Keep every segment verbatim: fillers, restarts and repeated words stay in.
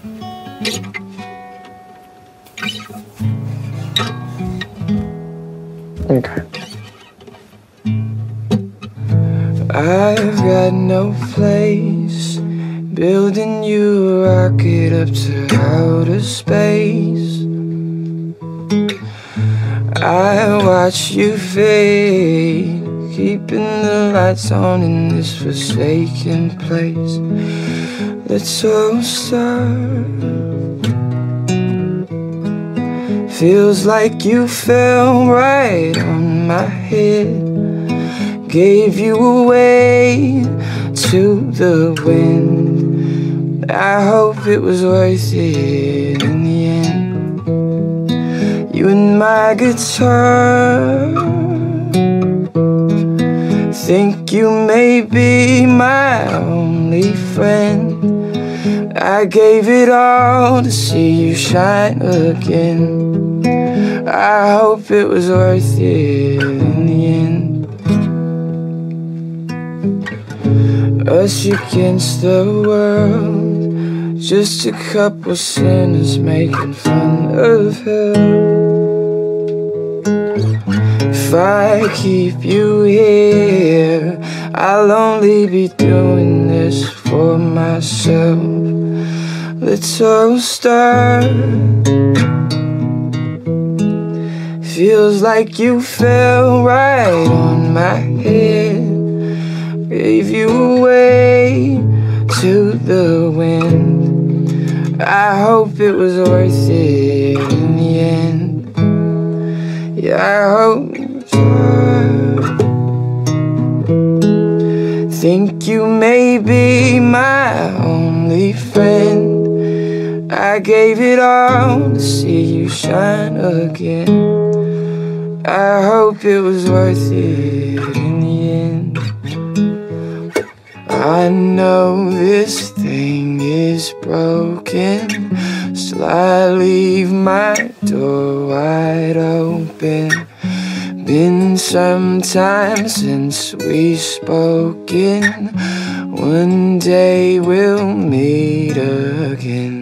Okay. I've got no place, building you a rocket up to outer space. I watch you fade, keeping the lights on in this forsaken place. Let's all start. Feels like you fell right on my head, gave you away to the wind. I hope it was worth it in the end. You and my guitar, think you may be my only friend. I gave it all to see you shine again. I hope it was worth it in the end. Us against the world, just a couple sinners making fun of hell. If I keep you here, I'll only be doing this for myself. Let's all start. Feels like you fell right on my head, gave you away to the wind. I hope it was worth it in the end. Yeah, I hope it's worth. Think you may be my only friend. I gave it all to see you shine again. I hope it was worth it in the end. I know this thing is broken, still I leave my door wide open. Been some time since we've spoken, one day we'll meet again.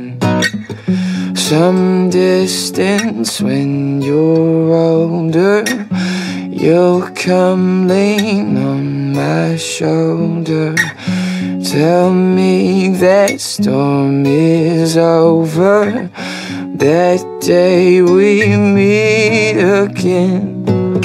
Some distance when you're older, you'll come lean on my shoulder. Tell me that storm is over, that day we meet again.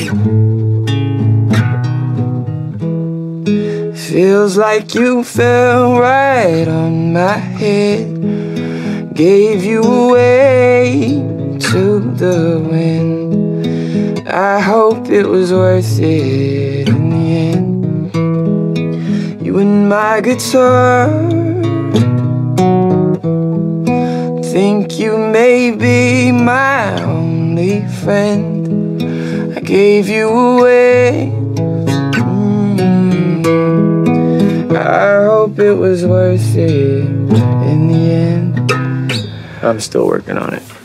Feels like you fell right on my head, gave you away to the wind. I hope it was worth it in the end. You and my guitar, think you may be my only friend. I gave you away. mm. I hope it was worth it in the end. I'm still working on it.